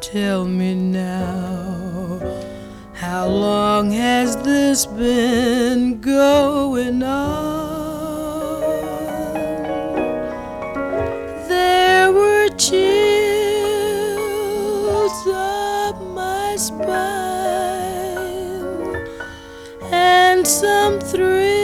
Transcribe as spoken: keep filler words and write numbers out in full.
Tell me now, how long has this been going on? There were chills up my spine and some thrills